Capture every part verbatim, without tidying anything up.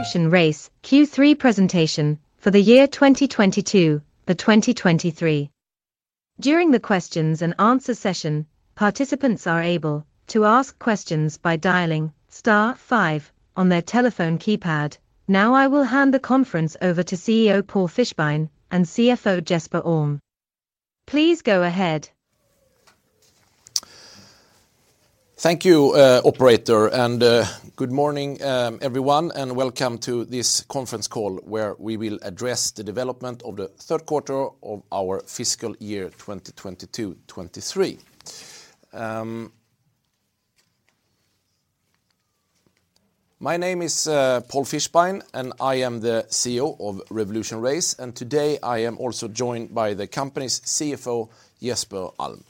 Revolution Race Q three presentation for the year twenty twenty-two to twenty twenty-three. During the questions and answer session, participants are able to ask questions by dialing star five on their telephone keypad. Now I will hand the conference over to C E O Paul Fischbein and C F O Jesper Alm. Please go ahead. Thank you, uh, operator, and uh, good morning, um, everyone, and welcome to this conference call where we will address the development of the third quarter of our fiscal year twenty twenty-two twenty-three. Um, my name is uh, Paul Fischbein, and I am the C E O of Revolution Race, and today I am also joined by the company's C F O, Jesper Alm.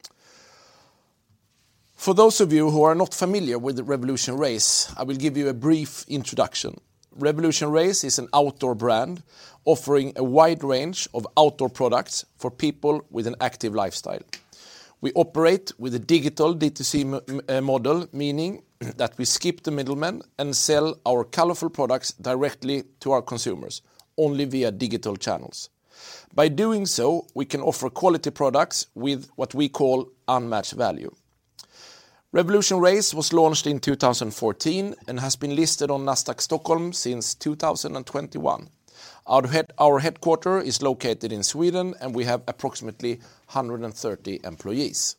For those of you who are not familiar with the Revolution Race, I will give you a brief introduction. Revolution Race is an outdoor brand offering a wide range of outdoor products for people with an active lifestyle. We operate with a digital D two C model, meaning that we skip the middlemen and sell our colorful products directly to our consumers, only via digital channels. By doing so, we can offer quality products with what we call unmatched value. Revolution Race was launched in two thousand fourteen and has been listed on Nasdaq Stockholm since two thousand twenty-one. Our, head, our headquarters is located in Sweden, and we have approximately one hundred thirty employees.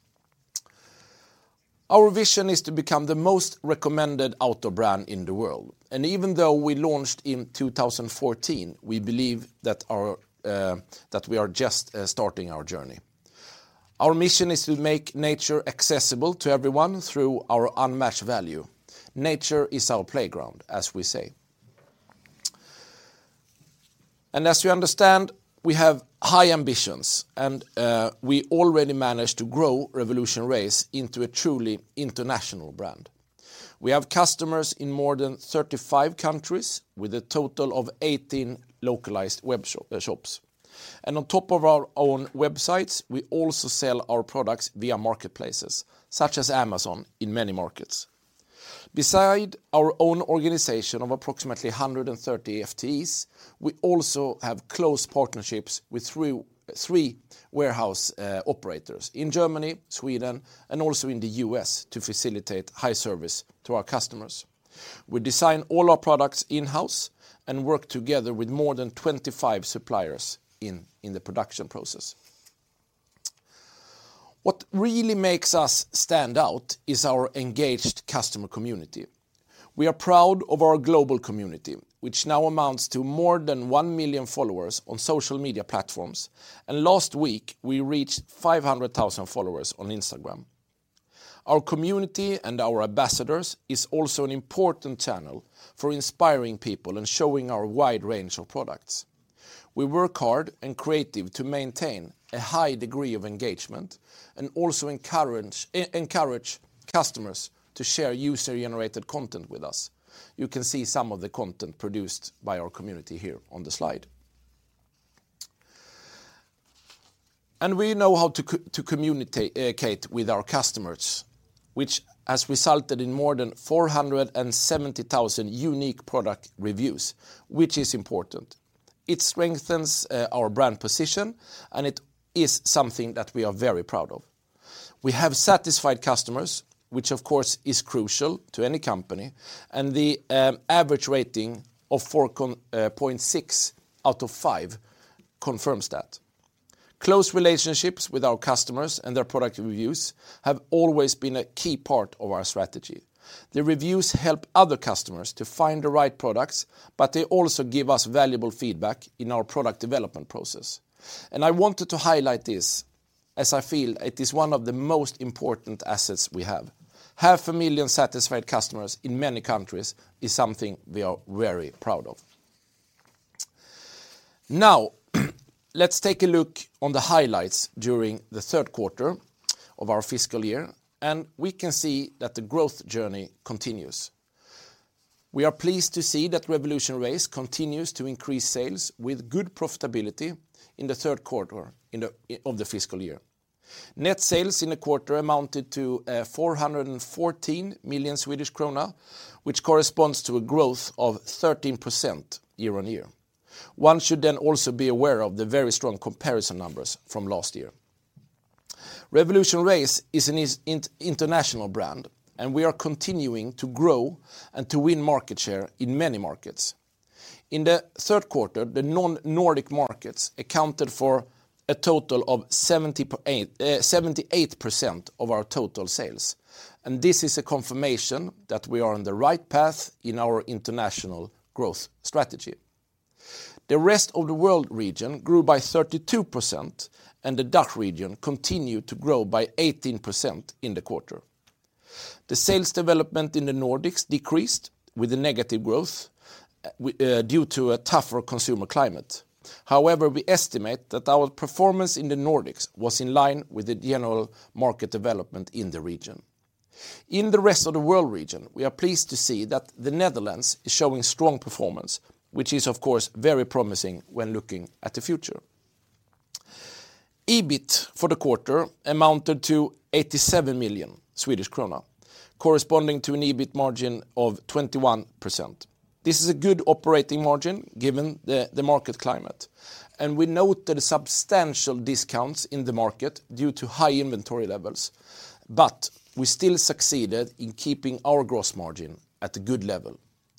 Our vision is to become the most recommended outdoor brand in the world. And even though we launched in two thousand fourteen, we believe that, our, uh, that we are just uh, starting our journey. Our mission is to make nature accessible to everyone through our unmatched value. Nature is our playground, as we say. And as you understand, we have high ambitions, and uh, we already managed to grow Revolution Race into a truly international brand. We have customers in more than thirty-five countries with a total of eighteen localized web shop, uh, shops. And on top of our own websites, we also sell our products via marketplaces, such as Amazon in many markets. Beside our own organization of approximately one hundred thirty F T Es, we also have close partnerships with three, three warehouse uh, operators in Germany, Sweden, and also in the U S to facilitate high service to our customers. We design all our products in-house and work together with more than twenty-five suppliers In, in the production process. What really makes us stand out is our engaged customer community. We are proud of our global community, which now amounts to more than one million followers on social media platforms, and last week we reached five hundred thousand followers on Instagram. Our community and our ambassadors is also an important channel for inspiring people and showing our wide range of products. We work hard and creative to maintain a high degree of engagement and also encourage, encourage customers to share user-generated content with us. You can see some of the content produced by our community here on the slide. And we know how to, co- to communicate with our customers, which has resulted in more than four hundred seventy thousand unique product reviews, which is important. It strengthens uh, our brand position, and it is something that we are very proud of. We have satisfied customers, which of course is crucial to any company, and the um, average rating of four point six out of five confirms that. Close relationships with our customers and their product reviews have always been a key part of our strategy. The reviews help other customers to find the right products, but they also give us valuable feedback in our product development process. And I wanted to highlight this, as I feel it is one of the most important assets we have. Half a million satisfied customers in many countries is something we are very proud of. Now, let's take a look on the highlights during the third quarter of our fiscal year. And we can see that the growth journey continues. We are pleased to see that Revolution Race continues to increase sales with good profitability in the third quarter in the, of the fiscal year. Net sales in the quarter amounted to four hundred fourteen million Swedish krona, which corresponds to a growth of thirteen percent year-on-year. One should then also be aware of the very strong comparison numbers from last year. RevolutionRace is an international brand, and we are continuing to grow and to win market share in many markets. In the third quarter, the non-Nordic markets accounted for a total of seventy-eight percent of our total sales, and this is a confirmation that we are on the right path in our international growth strategy. The rest of the world region grew by thirty-two percent, and the D A C H region continued to grow by eighteen percent in the quarter. The sales development in the Nordics decreased with a negative growth uh, due to a tougher consumer climate. However, we estimate that our performance in the Nordics was in line with the general market development in the region. In the rest of the world region, we are pleased to see that the Netherlands is showing strong performance, which is of course very promising when looking at the future. E B I T for the quarter amounted to eighty-seven million Swedish krona, corresponding to an E B I T margin of twenty-one percent. This is a good operating margin given the, the market climate, and we noted substantial discounts in the market due to high inventory levels, but we still succeeded in keeping our gross margin at a good level.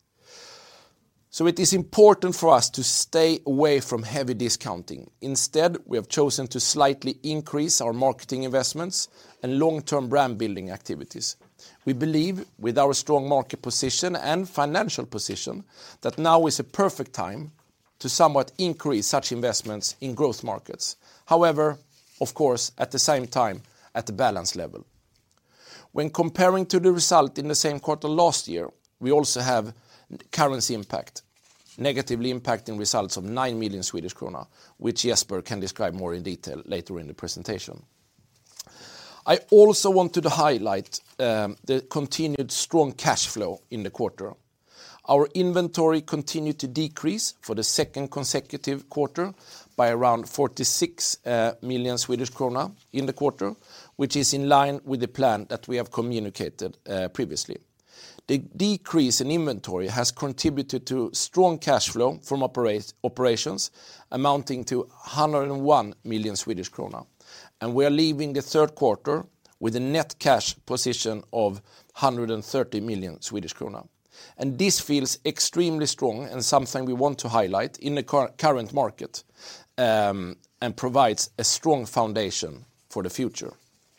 So it is important for us to stay away from heavy discounting. Instead, we have chosen to slightly increase our marketing investments and long-term brand building activities. We believe with our strong market position and financial position that now is a perfect time to somewhat increase such investments in growth markets. However, of course, at the same time, at the balance level. When comparing to the result in the same quarter last year, we also have currency impact, negatively impacting results of nine million Swedish krona, which Jesper can describe more in detail later in the presentation. I also wanted to highlight um, the continued strong cash flow in the quarter. Our inventory continued to decrease for the second consecutive quarter by around forty-six uh, million Swedish krona in the quarter, which is in line with the plan that we have communicated uh, previously. The decrease in inventory has contributed to strong cash flow from operate, operations amounting to one hundred one million Swedish krona. And we are leaving the third quarter with a net cash position of one hundred thirty million Swedish krona. And this feels extremely strong and something we want to highlight in the current market um, and provides a strong foundation for the future.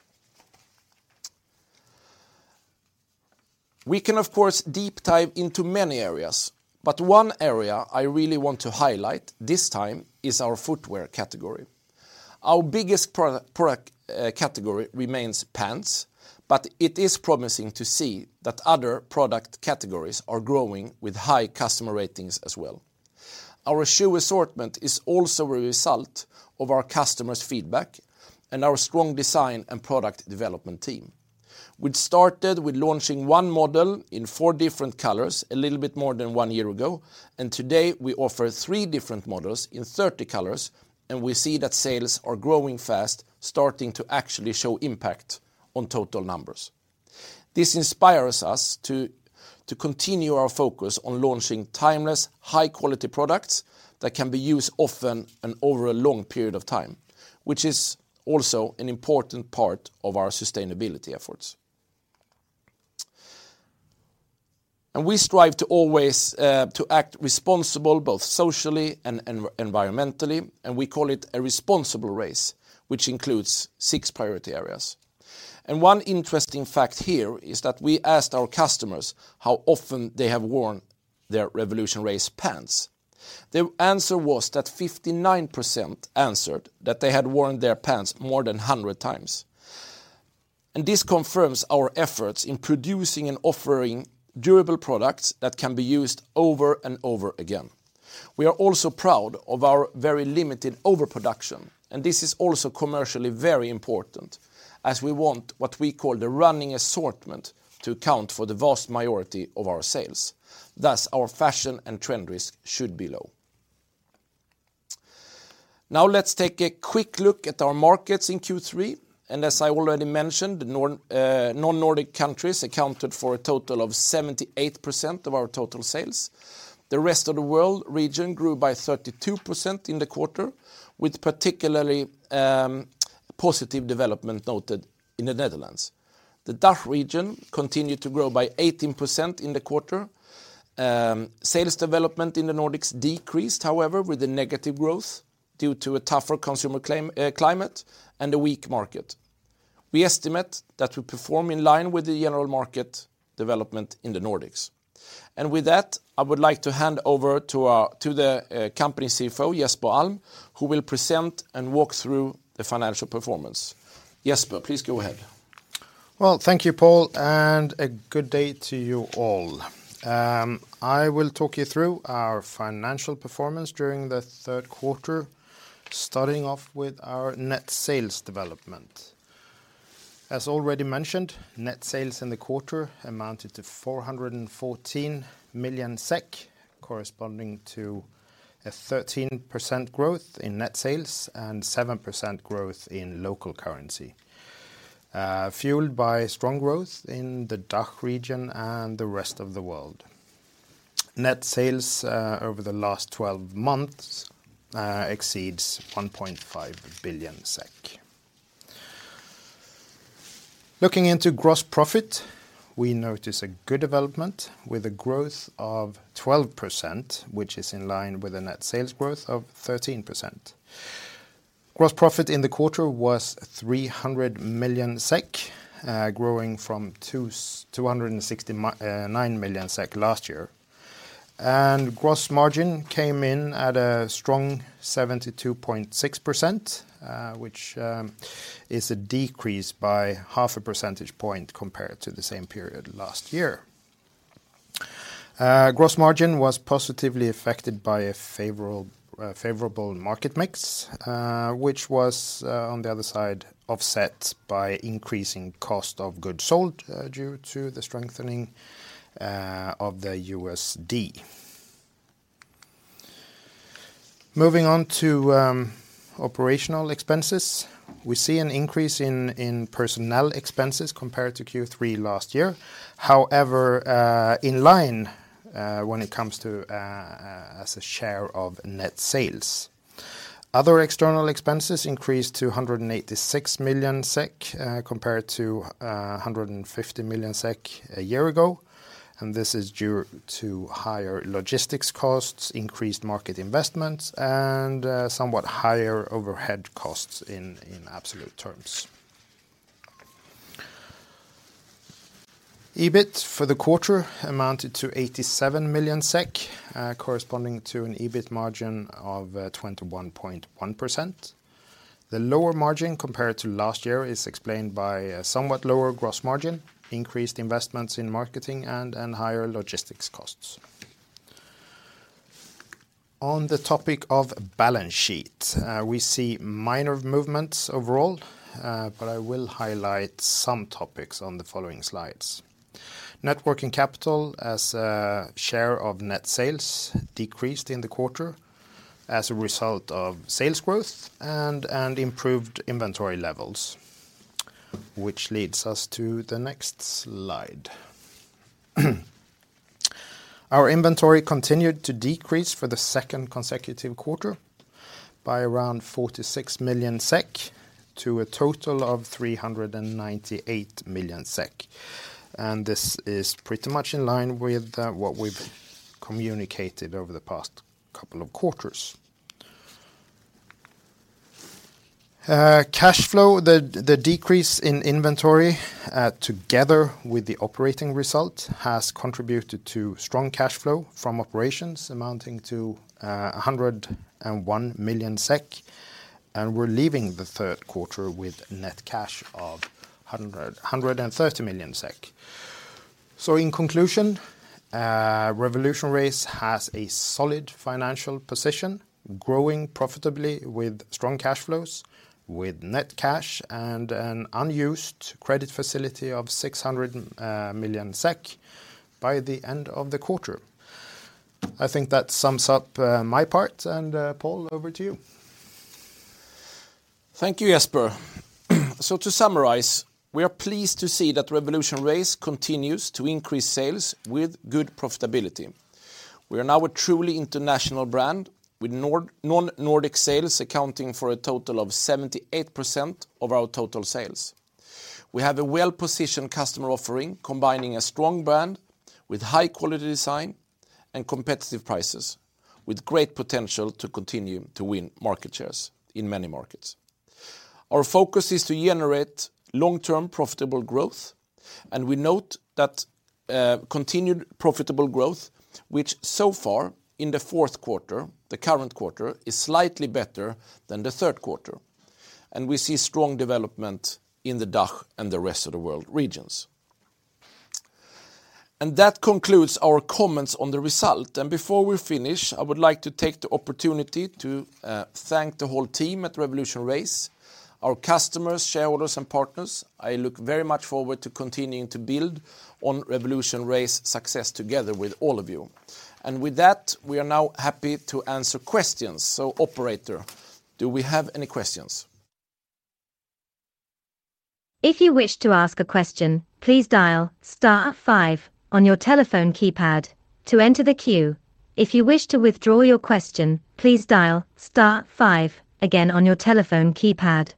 We can of course deep dive into many areas, but one area I really want to highlight this time is our footwear category. Our biggest product, product uh, category remains pants, but it is promising to see that other product categories are growing with high customer ratings as well. Our shoe assortment is also a result of our customers' feedback and our strong design and product development team. We started with launching one model in four different colors a little bit more than one year ago, and today we offer three different models in thirty colors, and we see that sales are growing fast, starting to actually show impact on total numbers. This inspires us to, to continue our focus on launching timeless, high-quality products that can be used often and over a long period of time, which is also an important part of our sustainability efforts. And we strive to always uh, to act responsible both socially and, and environmentally, and we call it a responsible race, which includes six priority areas. And one interesting fact here is that we asked our customers how often they have worn their RevolutionRace pants. The answer was that fifty-nine percent answered that they had worn their pants more than one hundred times. And this confirms our efforts in producing and offering durable products that can be used over and over again. We are also proud of our very limited overproduction, and this is also commercially very important, as we want what we call the running assortment to account for the vast majority of our sales. Thus, our fashion and trend risk should be low. Now let's take a quick look at our markets in Q three. and as I already mentioned, the Nord, uh, non-Nordic countries accounted for a total of seventy-eight percent of our total sales. The rest of the world region grew by thirty-two percent in the quarter, with particularly um, positive development noted in the Netherlands. The D A C H region continued to grow by eighteen percent in the quarter. Um, sales development in the Nordics decreased, however, with a negative growth due to a tougher consumer claim, uh, climate and a weak market. We estimate that we perform in line with the general market development in the Nordics. And with that, I would like to hand over to, our, to the uh, company C F O, Jesper Alm, who will present and walk through the financial performance. Jesper, please go ahead. Well, thank you, Paul, and a good day to you all. Um, I will talk you through our financial performance during the third quarter, starting off with our net sales development. As already mentioned, net sales in the quarter amounted to four hundred fourteen million S E K, corresponding to a thirteen percent growth in net sales and seven percent growth in local currency. Uh, fueled by strong growth in the D A C H region and the rest of the world. Net sales uh, over the last twelve months uh, exceeds one point five billion S E K. Looking into gross profit, we notice a good development with a growth of twelve percent, which is in line with a net sales growth of thirteen percent. Gross profit in the quarter was three hundred million S E K, uh, growing from two hundred sixty-nine million S E K last year. And gross margin came in at a strong seventy-two point six percent, uh, which um, is a decrease by half a percentage point compared to the same period last year. Uh, gross margin was positively affected by a favorable Uh, favorable market mix, uh, which was, uh, on the other side, offset by increasing cost of goods sold uh, due to the strengthening uh, of the U S D. Moving on to um, operational expenses, we see an increase in, in personnel expenses compared to Q three last year. However, uh, in line Uh, when it comes to uh, uh, as a share of net sales. Other external expenses increased to one hundred eighty-six million S E K uh, compared to uh, one hundred fifty million S E K a year ago, and this is due to higher logistics costs, increased market investments, and uh, somewhat higher overhead costs in, in absolute terms. EBIT for the quarter amounted to eighty-seven million S E K, uh, corresponding to an EBIT margin of uh, twenty-one point one percent. The lower margin compared to last year is explained by a somewhat lower gross margin, increased investments in marketing, and, and higher logistics costs. On the topic of balance sheet, uh, we see minor movements overall, uh, but I will highlight some topics on the following slides. Net working capital as a share of net sales decreased in the quarter as a result of sales growth and, and improved inventory levels, which leads us to the next slide. Our inventory continued to decrease for the second consecutive quarter by around forty-six million S E K to a total of three hundred ninety-eight million S E K. And this is pretty much in line with uh, what we've communicated over the past couple of quarters. Uh, cash flow, the, the decrease in inventory, uh, together with the operating result, has contributed to strong cash flow from operations amounting to uh, one hundred one million S E K, and we're leaving the third quarter with net cash of one hundred thirty million S E K. So in conclusion, uh, RevolutionRace has a solid financial position, growing profitably with strong cash flows, with net cash and an unused credit facility of six hundred uh, million S E K by the end of the quarter. I think that sums up uh, my part, and uh, Paul, over to you. Thank you, Jesper. So to summarize, we are pleased to see that RevolutionRace continues to increase sales with good profitability. We are now a truly international brand, with non-Nordic sales accounting for a total of seventy-eight percent of our total sales. We have a well-positioned customer offering, combining a strong brand with high-quality design and competitive prices, with great potential to continue to win market shares in many markets. Our focus is to generate long-term profitable growth, and we note that uh, continued profitable growth, which so far in the fourth quarter, the current quarter, is slightly better than the third quarter, and we see strong development in the D A C H and the rest of the world regions. And that concludes our comments on the result. And before we finish, I would like to take the opportunity to uh, thank the whole team at RevolutionRace, our customers, shareholders, and partners. I look very much forward to continuing to build on RevolutionRace success together with all of you. And with that, we are now happy to answer questions. So, operator, do we have any questions? If you wish to ask a question, please dial star five on your telephone keypad to enter the queue. If you wish to withdraw your question, please dial star five again on your telephone keypad.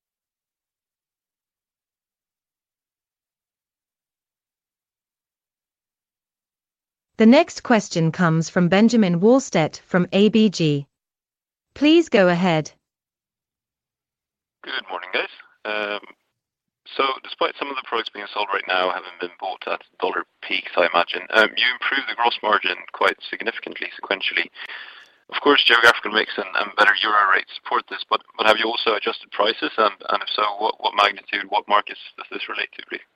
The next question comes from Benjamin Wahlstedt from A B G. Please go ahead. Good morning, guys. Um, so, despite some of the products being sold right now having been bought at dollar peaks, I imagine, um, you improved the gross margin quite significantly sequentially. Of course, geographical mix and, and better euro rates support this, but, but have you also adjusted prices? And, and if so, what, what magnitude, what markets does this relate to, please?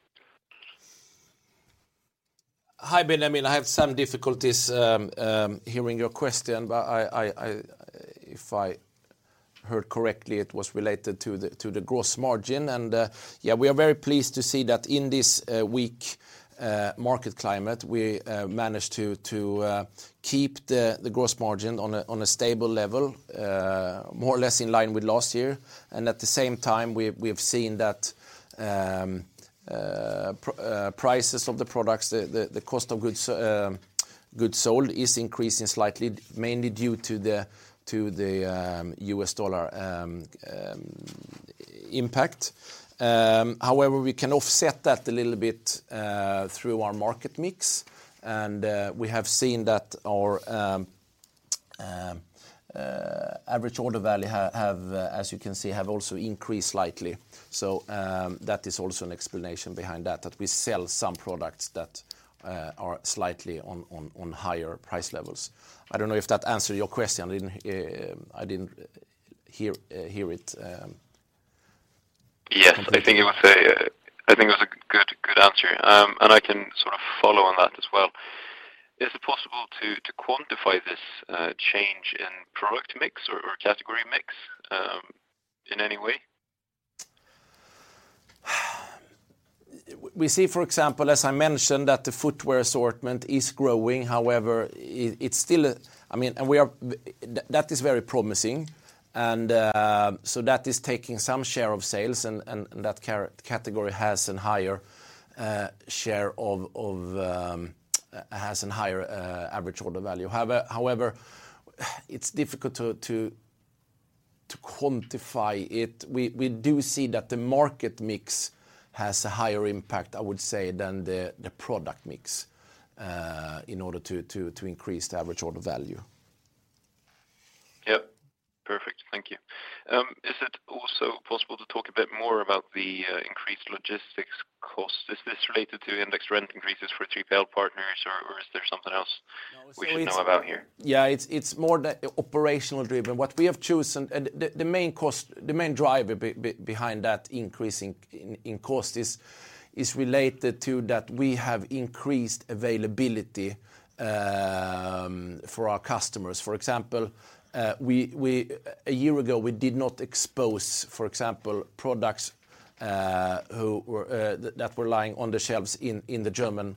Hi, Benjamin. I have some difficulties um, um, hearing your question, but I, I, I, if I heard correctly, it was related to the to the gross margin. And uh, yeah, we are very pleased to see that in this uh, weak uh, market climate, we uh, managed to to uh, keep the the gross margin on a on a stable level, uh, more or less in line with last year. And at the same time, we we have seen that. Um, Uh, pr uh, prices of the products, the, the, the cost of goods uh, goods sold is increasing slightly, mainly due to the to the um, U S dollar um, um, impact. Um, however, we can offset that a little bit uh, through our market mix, and uh, we have seen that our um, um, uh, average order value ha have, uh, as you can see, have also increased slightly. So um, that is also an explanation behind that, that we sell some products that uh, are slightly on, on, on higher price levels. I don't know if that answered your question. I didn't, uh, I didn't hear uh, hear it. Um, yes, completely. I think it was a, uh, I think it was a good good answer, um, and I can sort of follow on that as well. Is it possible to, to quantify this uh, change in product mix or, or category mix um, in any way? We see, for example, as I mentioned, that the footwear assortment is growing. However, it, it's still, I mean, and we are, that is very promising. And uh, so that is taking some share of sales, and, and, and that category has a higher uh, share of, of um, has a higher uh, average order value. However, however, it's difficult to, to to quantify it. We we do see that the market mix has a higher impact, I would say, than the the product mix uh, in order to to to increase the average order value. Yep. Perfect. Thank you. Um, is it also possible to talk a bit more about the uh, increased logistics costs? Is this related to index rent increases for three P L partners, or, or is there something else no, so we should know about here? Yeah, it's it's more the operational driven. What we have chosen, uh, the, the main cost, the main driver be, be behind that increase in, in, in cost is is related to that we have increased availability um, for our customers. For example. Uh, we, we, a year ago, we did not expose, for example, products uh, who were, uh, th that were lying on the shelves in, in the German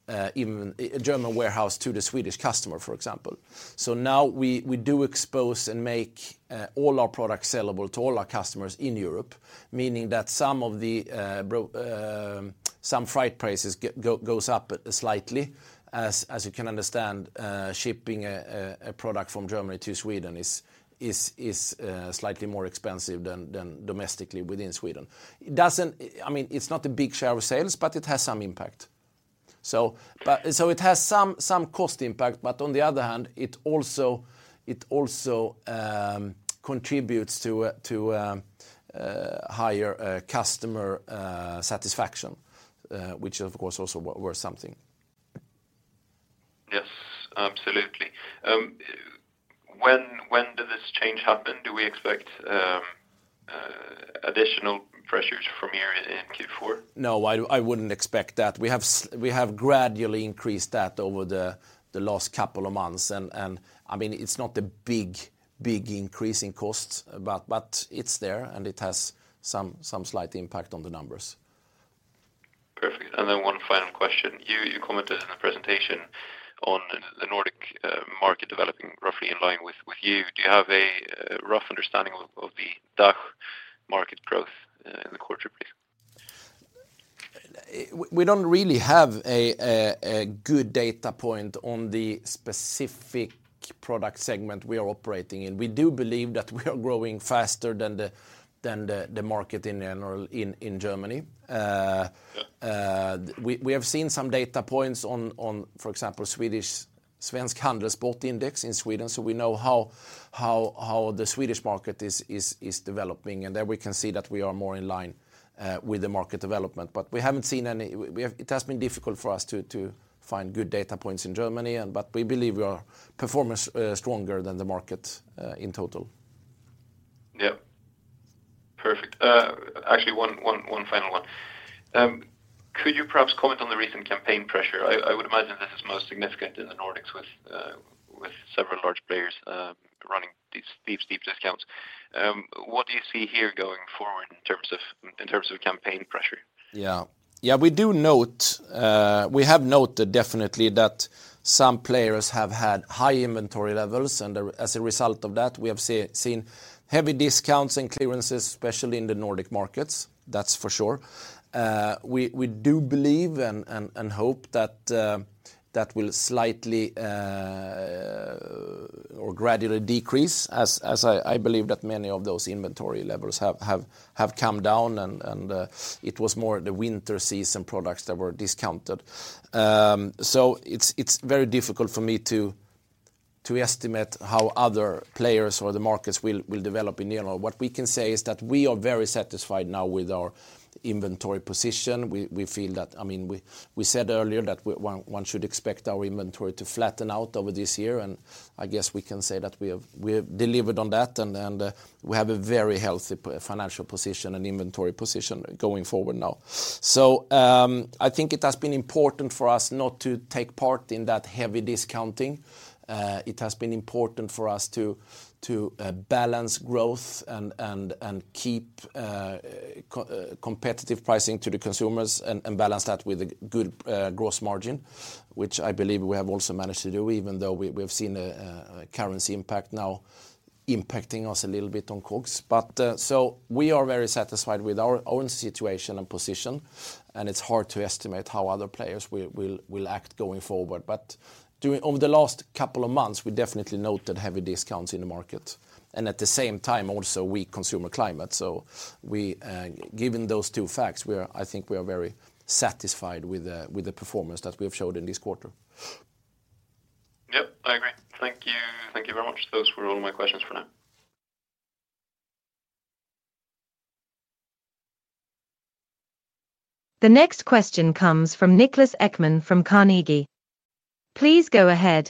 even a German warehouse to the Swedish customer, for example. So now we do expose and make all our products sellable to all our customers in Europe, meaning that some of the some freight prices goes up slightly. As you can understand, shipping a product from Germany to Sweden is slightly more expensive than domestically within Sweden. It doesn't, I mean, it's not a big share of sales, but it has some impact. So, but so it has some some cost impact, but on the other hand, it also it also um, contributes to to um, uh, higher uh, customer uh, satisfaction, uh, which is of course also worth something. Yes, absolutely. Um, when when did this change happen? Do we expect um, uh, additional pressures from here in Q four? No, I, I wouldn't expect that. We have we have gradually increased that over the, the last couple of months, and, and I mean it's not a big big increase in costs, but but it's there and it has some some slight impact on the numbers. Perfect. And then one final question: you you commented in the presentation on the Nordic uh, market developing roughly in line with, with you. Do you have a uh, rough understanding of, of the D A C H market growth uh, in the quarter, please? We don't really have a, a, a good data point on the specific product segment we are operating in. We do believe that we are growing faster than the than the, the market in general in, in Germany. Uh, uh, we, we have seen some data points on, on for example, Swedish Svensk Handelsblatt index in Sweden, so we know how how how the Swedish market is is is developing, and there we can see that we are more in line uh, with the market development. But we haven't seen any. We have, it has been difficult for us to to find good data points in Germany, and but we believe we are performing uh, stronger than the market uh, in total. Yeah. Perfect. Uh, actually, one, one, one final one. Um, could you perhaps comment on the recent campaign pressure? I, I would imagine this is most significant in the Nordics with uh, with several large players uh, running these steep, steep discounts. Um, what do you see here going forward in terms of in terms of campaign pressure? Yeah, yeah, we do note. Uh, we have noted definitely that some players have had high inventory levels, and as a result of that, we have see, seen. Heavy discounts and clearances, especially in the Nordic markets, that's for sure. Uh, we we do believe and and, and hope that uh, that will slightly uh, or gradually decrease, as as I, I believe that many of those inventory levels have have, have come down, and and uh, it was more the winter season products that were discounted. Um, so it's it's very difficult for me to. to estimate how other players or the markets will, will develop in general. What we can say is that we are very satisfied now with our inventory position. We, we feel that, I mean, we, we said earlier that we, one, one should expect our inventory to flatten out over this year, and I guess we can say that we have, we have delivered on that, and, and uh, we have a very healthy financial position and inventory position going forward now. So um, I think it has been important for us not to take part in that heavy discounting. Uh, it has been important for us to to uh, balance growth and and and keep uh, co uh, competitive pricing to the consumers, and, and balance that with a good uh, gross margin, which I believe we have also managed to do, even though we, we have seen a, a currency impact now impacting us a little bit on COGS. But uh, so we are very satisfied with our own situation and position, and it's hard to estimate how other players will will, will act going forward. But During, over the last couple of months, we definitely noted heavy discounts in the market, and at the same time also weak consumer climate. So, we, uh, given those two facts, we are, I think we are very satisfied with the with the performance that we have showed in this quarter. Yep, I agree. Thank you, thank you very much. Those were all my questions for now. The next question comes from Niklas Ekman from Carnegie. Please go ahead.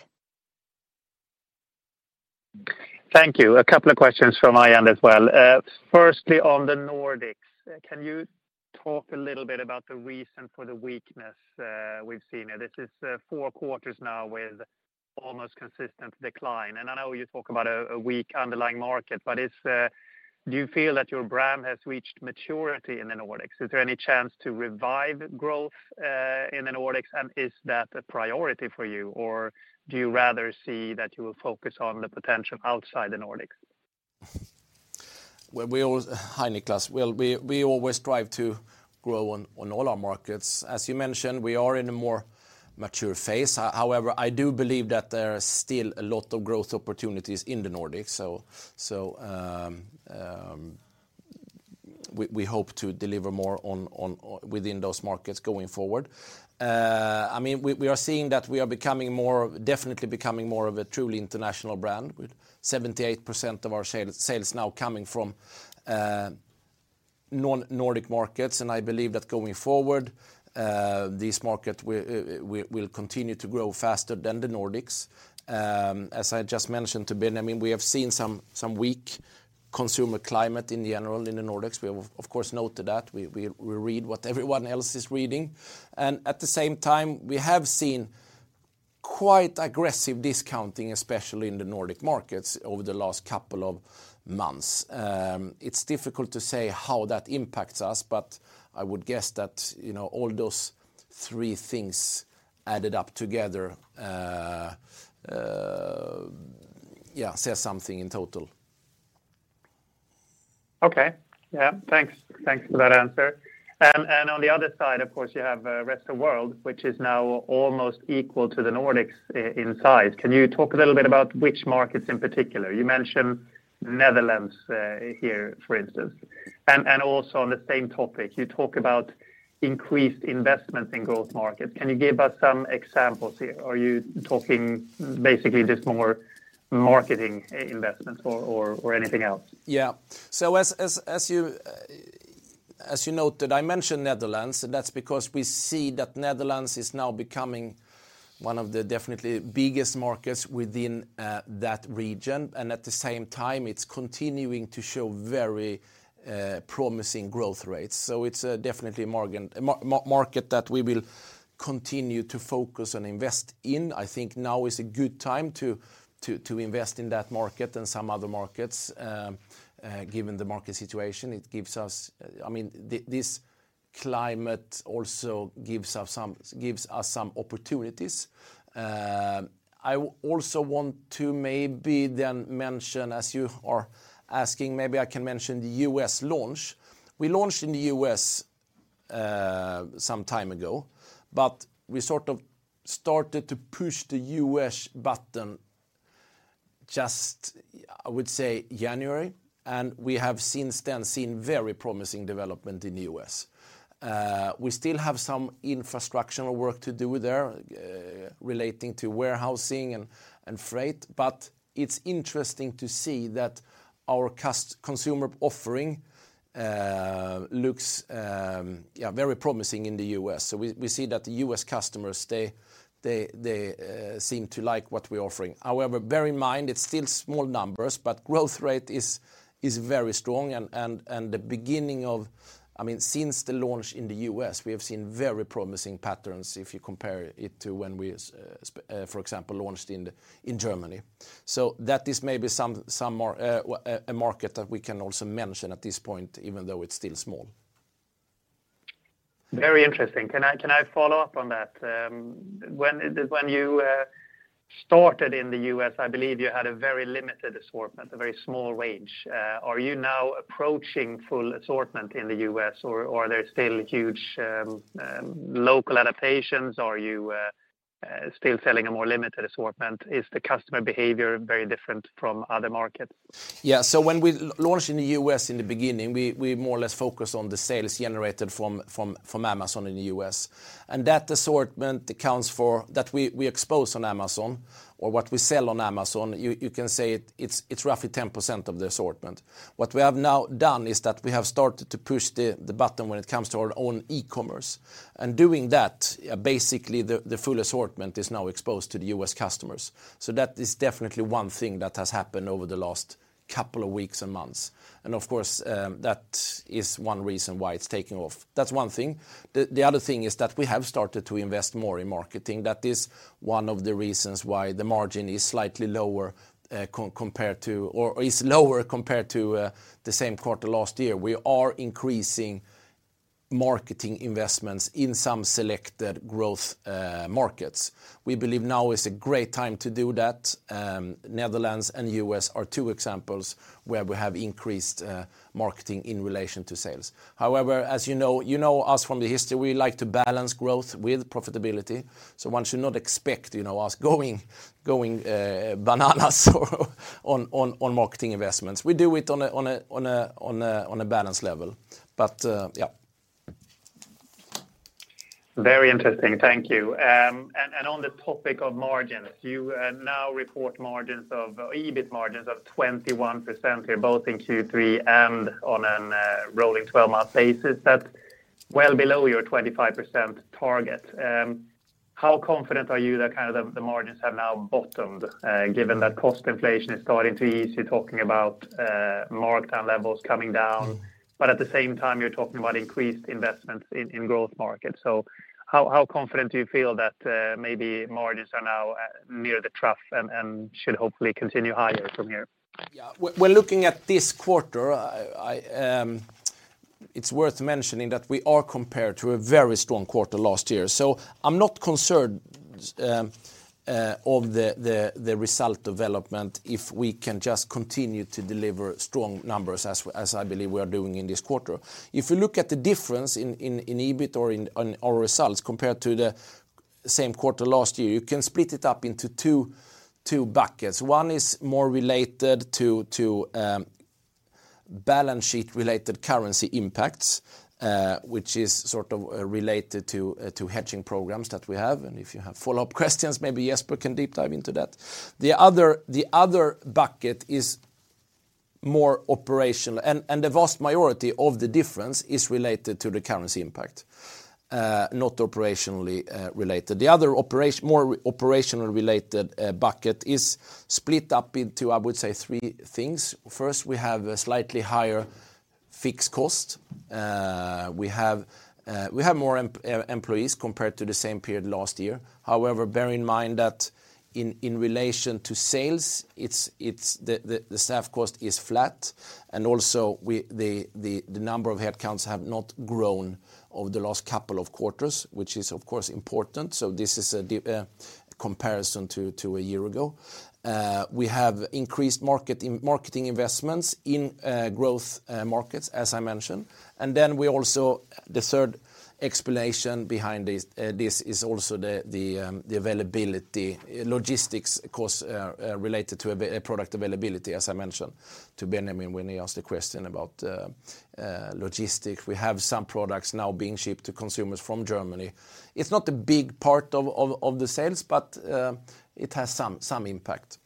Thank you. A couple of questions from my end as well. Uh, firstly, on the Nordics, uh, can you talk a little bit about the reason for the weakness uh, we've seen here? This is uh, four quarters now with almost consistent decline. And I know you talk about a, a weak underlying market, but is uh, do you feel that your brand has reached maturity in the Nordics? Is there any chance to revive growth in the Nordics, and is that a priority for you, or do you rather see that you will focus on the potential outside the Nordics? Well, we always, hi Niklas. Well, we, we always strive to grow on, on all our markets. As you mentioned, we are in a more mature phase. However, I do believe that there are still a lot of growth opportunities in the Nordics. So, so um, um, we, we hope to deliver more on, on, on within those markets going forward. Uh, I mean, we, we are seeing that we are becoming more, definitely becoming more of a truly international brand, with seventy-eight percent of our sales, sales now coming from uh, non-Nordic markets, and I believe that going forward, Uh, this market will, uh, will, will continue to grow faster than the Nordics. Um, as I just mentioned to Ben, I mean, we have seen some, some weak consumer climate in general in the Nordics. We have, of course, noted that. We, we, we read what everyone else is reading. And at the same time, we have seen quite aggressive discounting, especially in the Nordic markets, over the last couple of months. Um, it's difficult to say how that impacts us, but I would guess that, you know, all those three things added up together, uh, uh, yeah, says something in total. Okay. Yeah. Thanks. Thanks for that answer. And and on the other side, of course, you have uh, rest of world, which is now almost equal to the Nordics in size. Can you talk a little bit about which markets in particular? You mentioned Netherlands uh, here, for instance, and and also on the same topic, you talk about increased investments in growth markets. Can you give us some examples here? Are you talking basically just more marketing investments or or, or anything else? Yeah. So as as as you. Uh, As you noted, I mentioned Netherlands, and that's because we see that Netherlands is now becoming one of the definitely biggest markets within uh, that region, and at the same time, it's continuing to show very uh, promising growth rates. So it's uh, definitely a market, a mar- market that we will continue to focus and invest in. I think now is a good time to to, to invest in that market and some other markets. Um, Uh, given the market situation, it gives us, uh, I mean, th- this climate also gives us some, gives us some opportunities. Uh, I also want to maybe then mention, as you are asking, maybe I can mention the U S launch. We launched in the U S uh, some time ago, but we sort of started to push the U S button just, I would say, January. And we have since then seen very promising development in the U S. Uh, we still have some infrastructural work to do there uh, relating to warehousing and, and freight, but it's interesting to see that our cust- consumer offering uh, looks um, yeah, very promising in the U S. So we, we see that the U S customers, they, they, they uh, seem to like what we're offering. However, bear in mind, it's still small numbers, but growth rate is is very strong, and, and, and the beginning of, I mean, since the launch in the U S, we have seen very promising patterns if you compare it to when we, uh, sp- uh, for example, launched in the, in Germany. So that is maybe some some more, uh, a market that we can also mention at this point, even though it's still small. Very interesting. Can I can I follow up on that? Um, when when you uh, started in the U S, I believe you had a very limited assortment, a very small range. Uh, are you now approaching full assortment in the U S, or, or are there still huge um, um, local adaptations? Are you uh, uh, still selling a more limited assortment? Is the customer behavior very different from other markets? Yeah, so when we launched in the U S in the beginning, we, we more or less focused on the sales generated from, from, from Amazon in the U S. And that assortment accounts for, that we, we expose on Amazon, or what we sell on Amazon, you, you can say it, it's, it's roughly ten percent of the assortment. What we have now done is that we have started to push the, the button when it comes to our own e-commerce. And doing that, uh, basically the, the full assortment is now exposed to the U S customers. So that is definitely one thing that has happened over the last couple of weeks and months. And of course, um, that is one reason why it's taking off. That's one thing. The, the other thing is that we have started to invest more in marketing. That is one of the reasons why the margin is slightly lower compared to, or is lower compared to the same quarter last year. We are increasing marketing investments in some selected growth markets. We believe now is a great time to do that. Netherlands and U S are two examples where we have increased marketing in relation to sales. However, as you know, you know us from the history, we like to balance growth with profitability. So one should not expect, you know, us going going uh, bananas on, on on marketing investments. We do it on a on a on a on a on a balance level. But uh, yeah. Very interesting. Thank you. Um, and, and on the topic of margins, you uh, now report margins of uh, EBIT margins of twenty-one percent here, both in Q three and on an uh, rolling twelve-month basis. That's well below your twenty-five percent target. Um, how confident are you that kind of the, the margins have now bottomed, uh, given that cost inflation is starting to ease? You're talking about uh, markdown levels coming down. Mm. But at the same time, you're talking about increased investments in, in growth markets. So how, how confident do you feel that uh, maybe margins are now uh, near the trough and, and should hopefully continue higher from here? Yeah, when looking at this quarter, I, I, um, it's worth mentioning that we are compared to a very strong quarter last year. So I'm not concerned um, Uh, of the, the, the result development if we can just continue to deliver strong numbers as, as I believe we are doing in this quarter. If you look at the difference in, in, in EBIT or in, in our results compared to the same quarter last year, you can split it up into two, two buckets. One is more related to, to um, balance sheet related currency impacts. Uh, which is sort of uh, related to uh, to hedging programs that we have, and if you have follow-up questions, maybe Jesper can deep dive into that. The other the other bucket is more operational, and and the vast majority of the difference is related to the currency impact, uh, not operationally uh, related. The other operation more operational related uh, bucket is split up into, I would say, three things. First, we have a slightly higher fixed cost. Uh, we have uh, we have more em uh, employees compared to the same period last year. However, bear in mind that in in relation to sales, it's it's the, the, the staff cost is flat, and also we the the the number of headcounts have not grown over the last couple of quarters, which is of course important. So this is a uh, comparison to to a year ago. Uh, we have increased market in marketing investments in uh, growth uh, markets, as I mentioned. And then we also, the third explanation behind this, uh, this is also the, the, um, the availability, logistics costs uh, uh, related to a product availability, as I mentioned to Benjamin when he asked the question about uh, uh, logistics. We have some products now being shipped to consumers from Germany. It's not a big part of, of, of the sales, but uh, it has some some impact.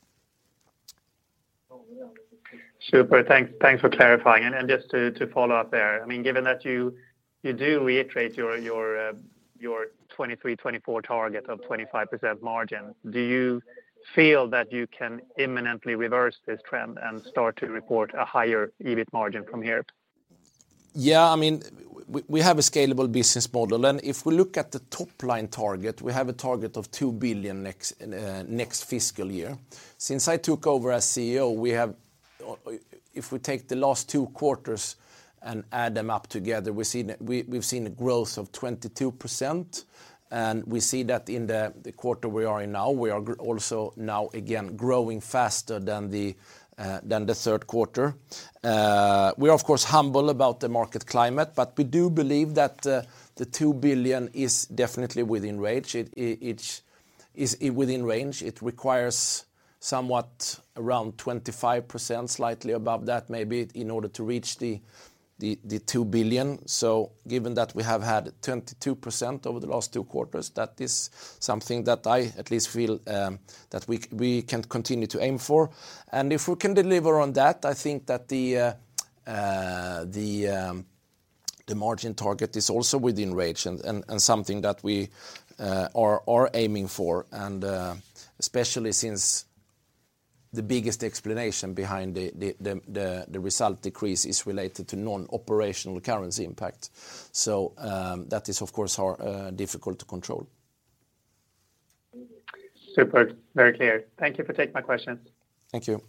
Super. Thanks. Thanks for clarifying. And, and just to, to follow up there, I mean, given that you you do reiterate your your uh, your twenty-three twenty-four target of twenty-five percent margin, do you feel that you can imminently reverse this trend and start to report a higher EBIT margin from here? Yeah, I mean, we, we have a scalable business model, and if we look at the top line target, we have a target of two billion next uh, next fiscal year. Since I took over as C E O, we have, if we take the last two quarters and add them up together, we see we we've seen a growth of twenty-two percent, and we see that in the, the quarter we are in now, we are also now again growing faster than the Uh, than the third quarter. Uh, we are of course humble about the market climate, but we do believe that uh, the two billion is definitely within range. It, it, it is within range. It requires somewhat around twenty-five percent, slightly above that maybe, in order to reach the the, the two billion. So given that we have had twenty-two percent over the last two quarters, that is something that I at least feel um, that we we can continue to aim for. And if we can deliver on that, I think that the uh, uh, the um, the margin target is also within range, and, and, and something that we uh, are are aiming for, and uh, especially since the biggest explanation behind the, the, the, the, the result decrease is related to non-operational currency impact. So um, that is, of course, hard, uh, difficult to control. Super. Very clear. Thank you for taking my questions. Thank you.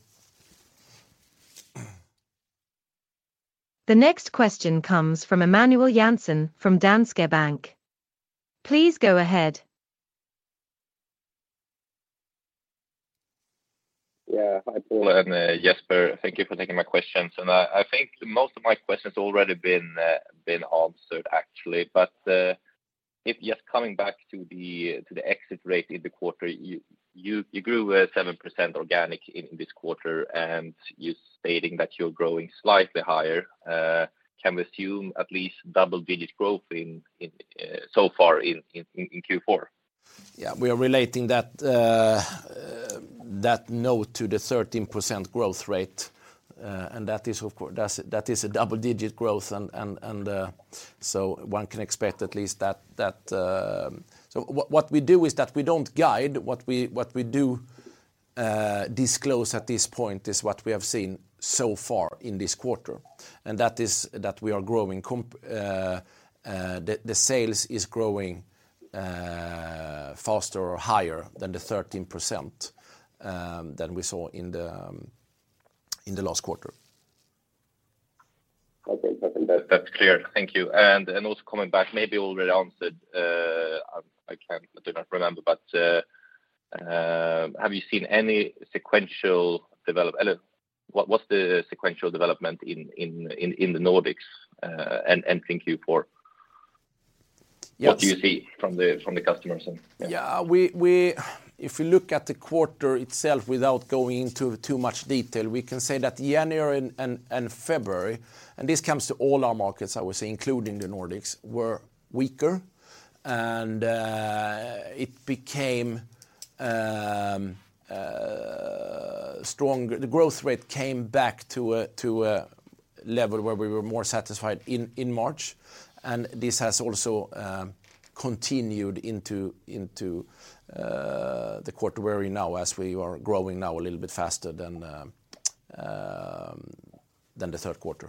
The next question comes from Emanuel Jansson from Danske Bank. Please go ahead. Yeah. Hi, Paul and uh, Jesper. Thank you for taking my questions. And I, I think most of my questions already been uh, been answered actually. But uh, if just coming back to the to the exit rate in the quarter, you you you grew uh, seven percent organic in, in this quarter, and you stating that you're growing slightly higher. Uh, can we assume at least double-digit growth in in uh, so far in, in in Q four? Yeah, we are relating that uh, uh, that note to the thirteen percent growth rate, uh, and that is of course that's, that is a double-digit growth, and and and uh, so one can expect at least that that. Uh, so what what we do is that we don't guide. What we what we do uh, disclose at this point is what we have seen so far in this quarter, and that is that we are growing. Comp- uh, uh, the, the sales is growing. Uh, faster or higher than the thirteen percent um, than we saw in the um, in the last quarter. Okay, perfect. That, that's clear. Thank you. And and also coming back, maybe already answered. Uh, I, I can't, I do not remember, but uh, uh, have you seen any sequential development? What what's the sequential development in in in, in the Nordics uh, and entering Q four? Yes. What do you see from the from the customers? And, yeah, yeah we, we if we look at the quarter itself without going into too much detail, we can say that January and, and, and February, and this comes to all our markets, I would say, including the Nordics, were weaker, and uh, it became um, uh, stronger. The growth rate came back to a, to a level where we were more satisfied in, in March. And this has also um, continued into into uh, the quarter we're in now, as we are growing now a little bit faster than uh, um, than the third quarter.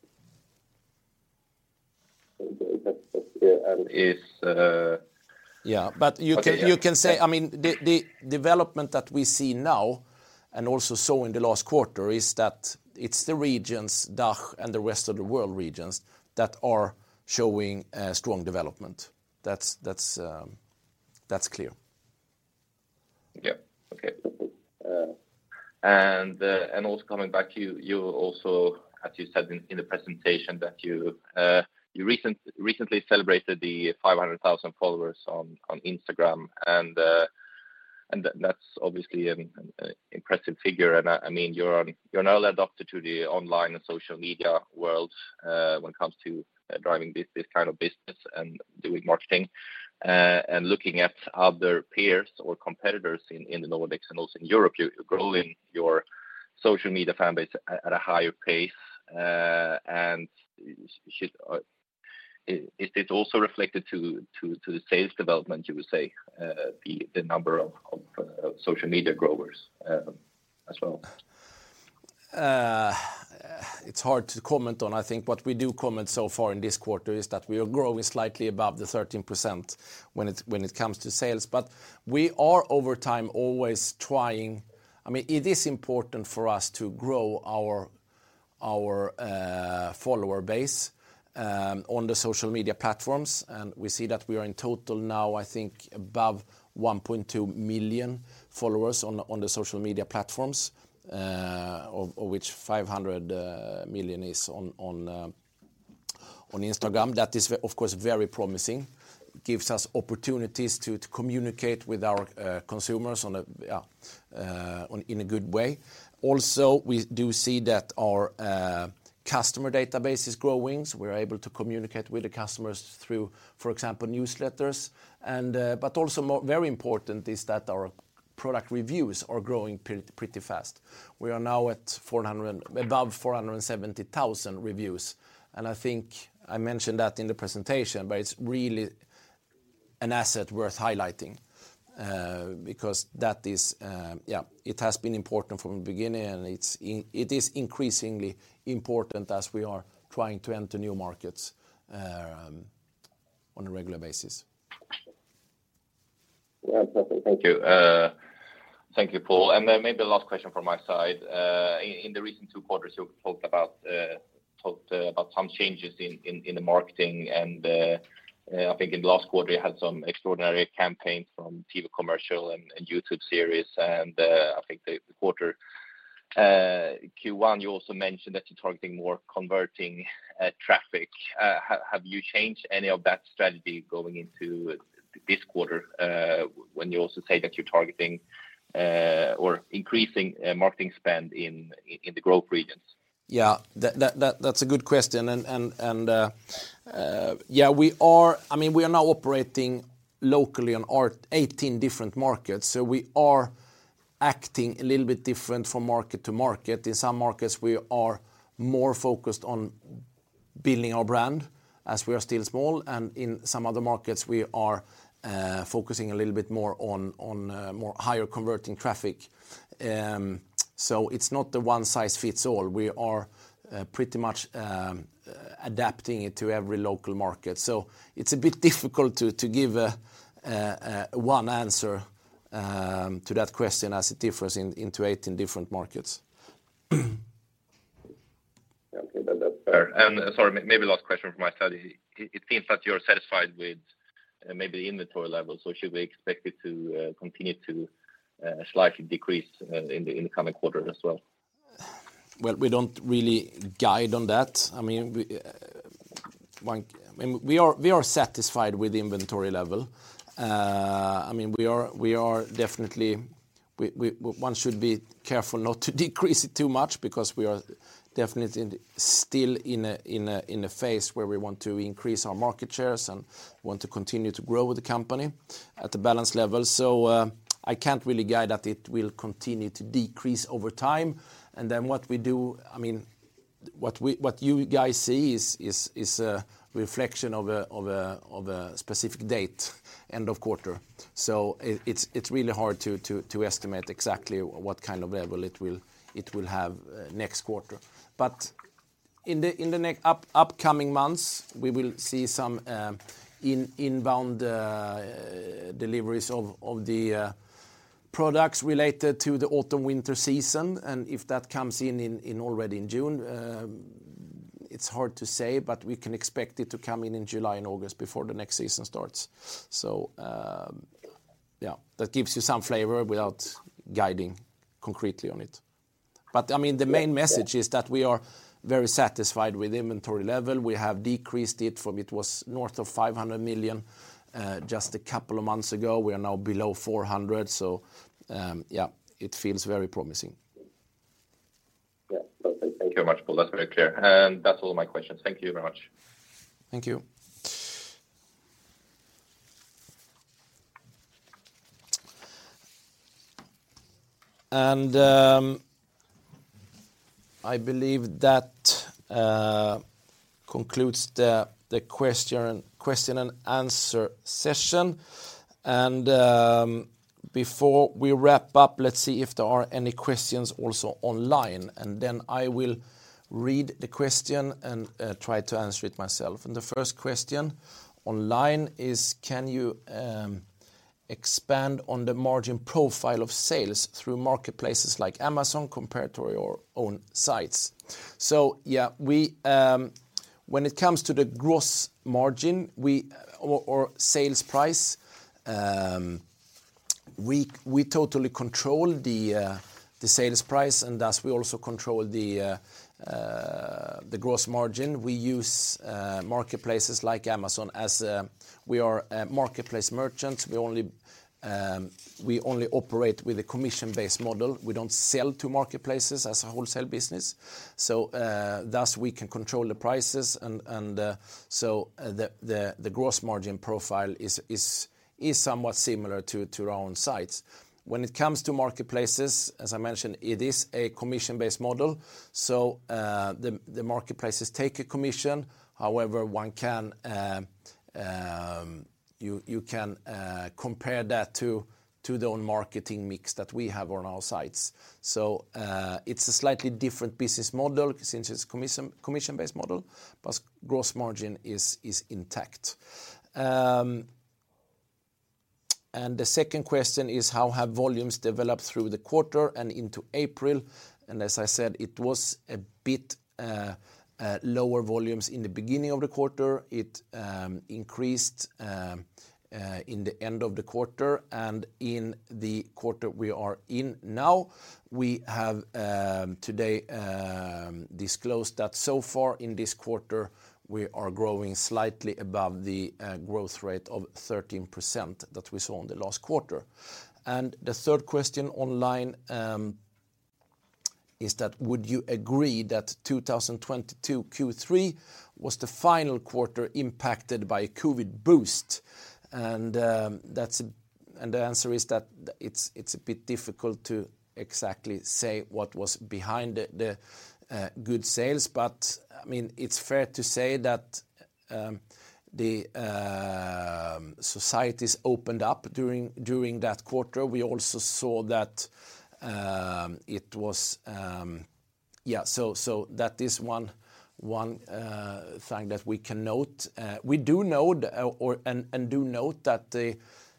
And is uh... yeah, but you okay, can yeah. you can say, yeah. I mean, the, the development that we see now, and also saw in the last quarter, is that it's the regions, D A C H and the rest of the world regions, that are showing uh, strong development. That's that's um, that's clear. Yeah. Okay. Uh, and uh, and also coming back, you you also, as you said in, in the presentation, that you uh, you recent recently celebrated the five hundred thousand followers on on Instagram, and uh, and th- that's obviously an, an impressive figure. And I, I mean, you're on, you're an early adopter to the online and social media world uh, when it comes to uh, driving this this kind of business and doing marketing. Uh, and looking at other peers or competitors in, in the Nordics and also in Europe, you're growing your social media fan base at, at a higher pace. Uh, and should, uh, is this also reflected to, to, to the sales development, you would say, uh, the, the number of, of uh, social media growers um, as well? Uh, it's hard to comment on. I think what we do comment so far in this quarter is that we are growing slightly above the thirteen percent when it when it comes to sales. But we are over time always trying. I mean, it is important for us to grow our our uh, follower base um, on the social media platforms, and we see that we are in total now, I think, above one point two million followers on on the social media platforms. Uh, of, of which five hundred uh, million is on on uh, on Instagram. That is, of course, very promising. It gives us opportunities to, to communicate with our uh, consumers on a yeah, uh, on, in a good way. Also, we do see that our uh, customer database is growing, so we're able to communicate with the customers through, for example, newsletters. And uh, but also more, very important is that our product reviews are growing pretty, pretty fast. We are now at four hundred, above four hundred seventy thousand reviews, and I think I mentioned that in the presentation, but it's really an asset worth highlighting uh, because that is, uh, yeah, it has been important from the beginning, and it's in, it is increasingly important as we are trying to enter new markets um, on a regular basis. Yeah, perfect. Thank you. Uh, Thank you, Paul. And then maybe the last question from my side. In the recent two quarters, you talked about some changes in the marketing, and I think in the last quarter, you had some extraordinary campaigns from T V commercial and YouTube series. And I think the quarter Q one, you also mentioned that you're targeting more converting traffic. Have you changed any of that strategy going into this quarter, when you also say that you're targeting or increasing marketing spend in the growth regions? Yeah, that's a good question. And yeah, we are, I mean, we are now operating locally on our eighteen different markets. So we are acting a little bit different from market to market. In some markets, we are more focused on building our brand as we are still small. And in some other markets, we are focusing a little bit more on more higher converting traffic. So it's not the one size fits all. We are pretty much adapting it to every local market. So it's a bit difficult to give a one answer to that question, as it differs into eighteen different markets. Okay, that's fair. And sorry, maybe last question from my side. It seems that you're satisfied with maybe the inventory level. So should we expect it to continue to slightly decrease in the coming quarter as well? Well, we don't really guide on that. I mean, we, one, I mean, we are we are satisfied with the inventory level. Uh, I mean, we are we are definitely. We, we one should be careful not to decrease it too much, because we are definitely still in a in a in a phase where we want to increase our market shares and want to continue to grow with the company at the balance level. So uh, I can't really guide that it will continue to decrease over time. And then what we do, I mean, what we what you guys see is is is a reflection of a of a of a specific date, end of quarter. So it, it's it's really hard to to to estimate exactly what kind of level it will it will have uh, next quarter. But in the in the next up, upcoming months, we will see some uh, in inbound uh, deliveries of of the uh, products related to the autumn winter season, and if that comes in in, in already in June, uh, it's hard to say, but we can expect it to come in in July and August before the next season starts. So uh, yeah, that gives you some flavor without guiding concretely on it. But I mean, the main message is that we are very satisfied with the inventory level. We have decreased it from, it was north of five hundred million uh, just a couple of months ago. We are now below four hundred. So um, yeah, it feels very promising. Yeah, perfect. Thank you very much, Paul. That's very clear. And that's all my questions. Thank you very much. Thank you. And um, I believe that uh, concludes the the question question and answer session. And um, before we wrap up, let's see if there are any questions also online, and then I will read the question and uh, try to answer it myself. And the first question online is: can you um, expand on the margin profile of sales through marketplaces like Amazon compared to your own sites? So yeah, we um, when it comes to the gross margin, we or, or sales price, um, we we totally control the uh, the sales price, and thus we also control the uh, uh, the gross margin. We use uh, marketplaces like Amazon as uh, we are a marketplace merchants. We only Um, we only operate with a commission-based model. We don't sell to marketplaces as a wholesale business. So uh, thus we can control the prices, and, and uh, so uh, the, the, the gross margin profile is, is, is somewhat similar to, to our own sites. When it comes to marketplaces, as I mentioned, it is a commission-based model. So uh, the, the marketplaces take a commission. However, one can uh, um, You, you can uh, compare that to, to the own marketing mix that we have on our sites. So uh, it's a slightly different business model since it's a commission, commission-based model, but gross margin is, is intact. Um, And the second question is, how have volumes developed through the quarter and into April? And as I said, it was a bit uh, uh, lower volumes in the beginning of the quarter. It um, increased um, uh, in the end of the quarter, and in the quarter we are in now, we have um, today um, disclosed that so far in this quarter we are growing slightly above the uh, growth rate of thirteen percent that we saw in the last quarter. And the third question online um, is that, would you agree that two thousand twenty-two Q three was the final quarter impacted by a COVID boost? And um, that's a, and the answer is that it's it's a bit difficult to exactly say what was behind the, the uh, good sales, but I mean, it's fair to say that um, the uh, societies opened up during during that quarter. We also saw that um, it was um, yeah. So so that is one one uh, thing that we can note. Uh, we do know uh, or and and do note that the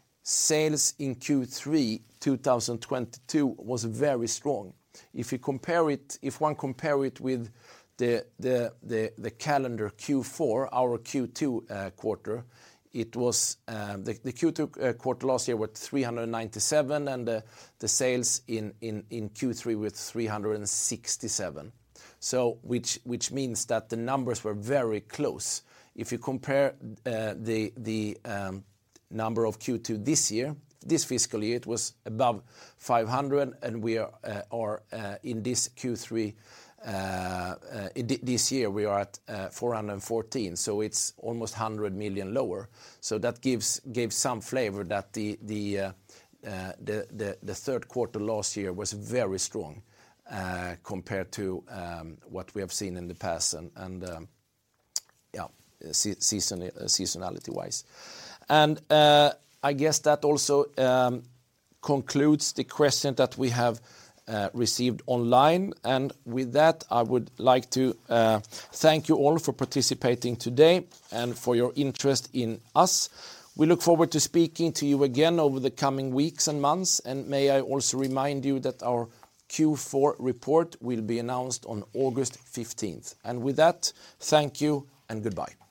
sales in Q three two thousand twenty-two was very strong. If you compare it, if one compare it with the the the, the calendar Q four, our Q two uh, quarter, it was um, the, the Q two uh, quarter last year were three hundred ninety-seven, and the, the sales in, in, in Q three were three hundred sixty-seven. So which which means that the numbers were very close. If you compare uh, the the um, number of Q two this year, this fiscal year, it was above five hundred, and we are, uh, are uh, in this Q three uh, uh, this year we are at uh, four hundred fourteen, so it's almost one hundred million lower. So that gives gave some flavor that the the uh, uh, the, the the third quarter last year was very strong uh, compared to um, what we have seen in the past, and and um, yeah, season uh, seasonality wise. And uh, I guess that also um, concludes the question that we have uh, received online. And with that, I would like to uh, thank you all for participating today and for your interest in us. We look forward to speaking to you again over the coming weeks and months. And may I also remind you that our Q four report will be announced on August fifteenth. And with that, thank you and goodbye.